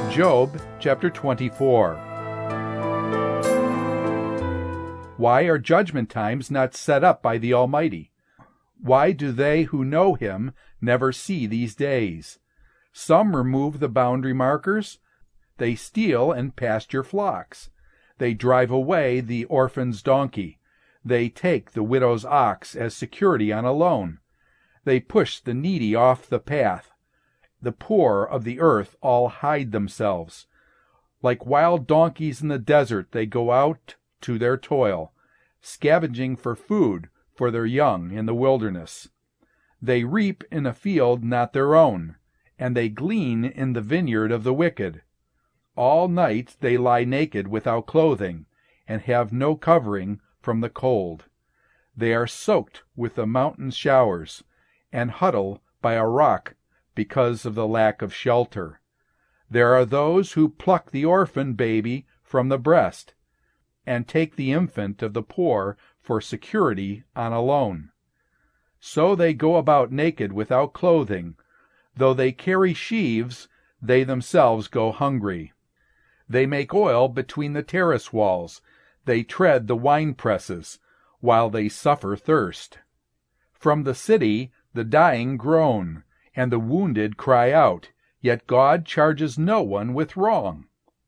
Job chapter 24. Why are judgment times not set up by the Almighty? Why do they who know him never see these days? Some remove the boundary markers. They steal and pasture flocks. They drive away the orphan's donkey. They take the widow's ox as security on a loan. They push the needy off the path. The poor of the earth all hide themselves. Like wild donkeys in the desert, they go out to their toil, scavenging for food for their young in the wilderness. They reap in a field not their own, and they glean in the vineyard of the wicked. All night they lie naked without clothing, and have no covering from the cold. They are soaked with the mountain showers, and huddle by a rock because of the lack of shelter. There are those who pluck the orphan baby from the breast, and take the infant of the poor for security on a loan. So they go about naked without clothing. Though they carry sheaves, they themselves go hungry. They make oil between the terrace walls. They tread the winepresses, while they suffer thirst. From the city the dying groan, and the wounded cry out, yet God charges no one with wrong.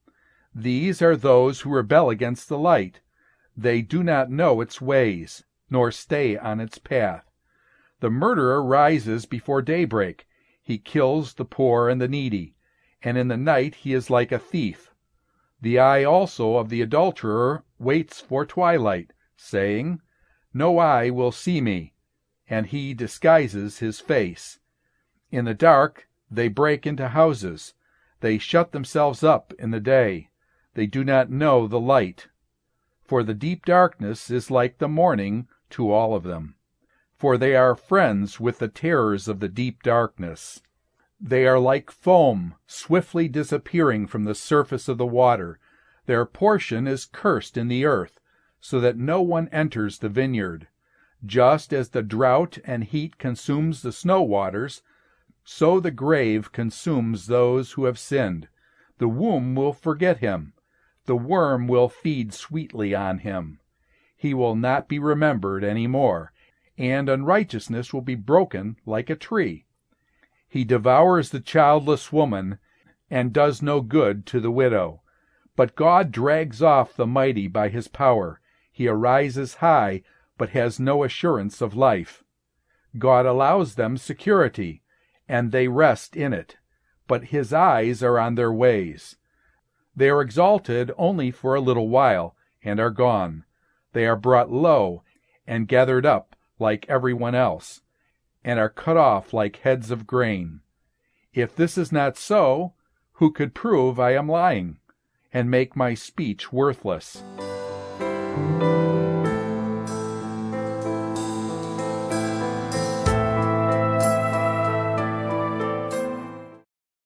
These are those who rebel against the light. They do not know its ways, nor stay on its path. The murderer rises before daybreak. He kills the poor and the needy, and in the night he is like a thief. The eye also of the adulterer waits for twilight, saying, No eye will see me, and he disguises his face. In the dark they break into houses. They shut themselves up in the day. They do not know the light. For the deep darkness is like the morning to all of them. For they are friends with the terrors of the deep darkness. They are like foam swiftly disappearing from the surface of the water. Their portion is cursed in the earth, so that no one enters the vineyard. Just as the drought and heat consumes the snow waters, so the grave consumes those who have sinned. The womb will forget him. The worm will feed sweetly on him. He will not be remembered any more, and unrighteousness will be broken like a tree. He devours the childless woman, and does no good to the widow. But God drags off the mighty by his power. He arises high, but has no assurance of life. God allows them security, and they rest in it, but his eyes are on their ways. They are exalted only for a little while, and are gone. They are brought low, and gathered up like everyone else, and are cut off like heads of grain. If this is not so, who could prove I am lying, and make my speech worthless?